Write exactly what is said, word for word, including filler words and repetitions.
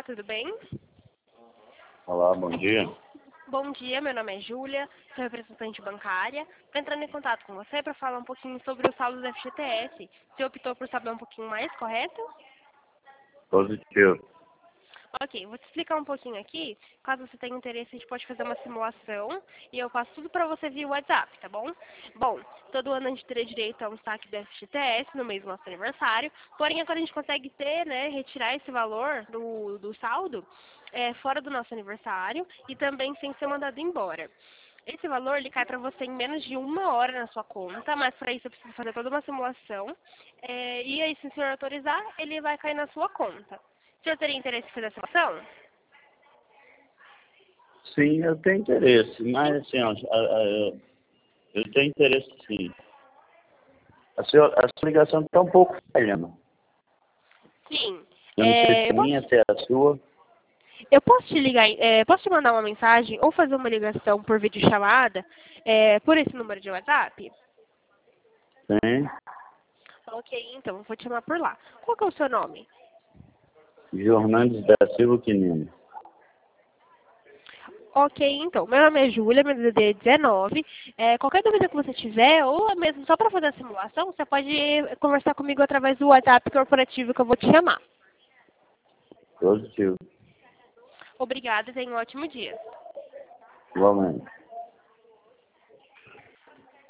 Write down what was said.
tudo bem? Olá, bom dia. Bom dia, meu nome é Júlia, sou representante bancária. Estou entrando em contato com você para falar um pouquinho sobre o saldo do F G T S. Você optou por saber um pouquinho mais, correto? Positivo. Ok, vou te explicar um pouquinho aqui. Caso você tenha interesse, a gente pode fazer uma simulação e eu passo tudo para você via WhatsApp, tá bom? Bom, todo ano a gente teria direito a um saque do F G T S no mês do nosso aniversário, porém agora a gente consegue ter, né, retirar esse valor do, do saldo é, fora do nosso aniversário e também sem ser mandado embora. Esse valor ele cai para você em menos de uma hora na sua conta, mas para isso eu preciso fazer toda uma simulação. É, e aí, se o senhor autorizar, ele vai cair na sua conta. O senhor teria interesse em fazer a simulação? Sim, eu tenho interesse, mas assim, ó, a- a- eu tenho interesse sim. A sua, a sua ligação está um pouco falhando. Sim. Eu não sei É, se eu, a minha, posso, se é a sua. eu posso te ligar, é, posso te mandar uma mensagem ou fazer uma ligação por videochamada é, por esse número de WhatsApp? Tem. Ok, então, eu vou te chamar por lá. Qual que é o seu nome? Jornandes da Silva Quinino. Ok, então. Meu nome é Júlia, meu D D é dezenove. É, qualquer dúvida que você tiver, ou mesmo só para fazer a simulação, você pode conversar comigo através do WhatsApp corporativo que eu vou te chamar. Positivo. Obrigada e tenha um ótimo dia. Igualmente.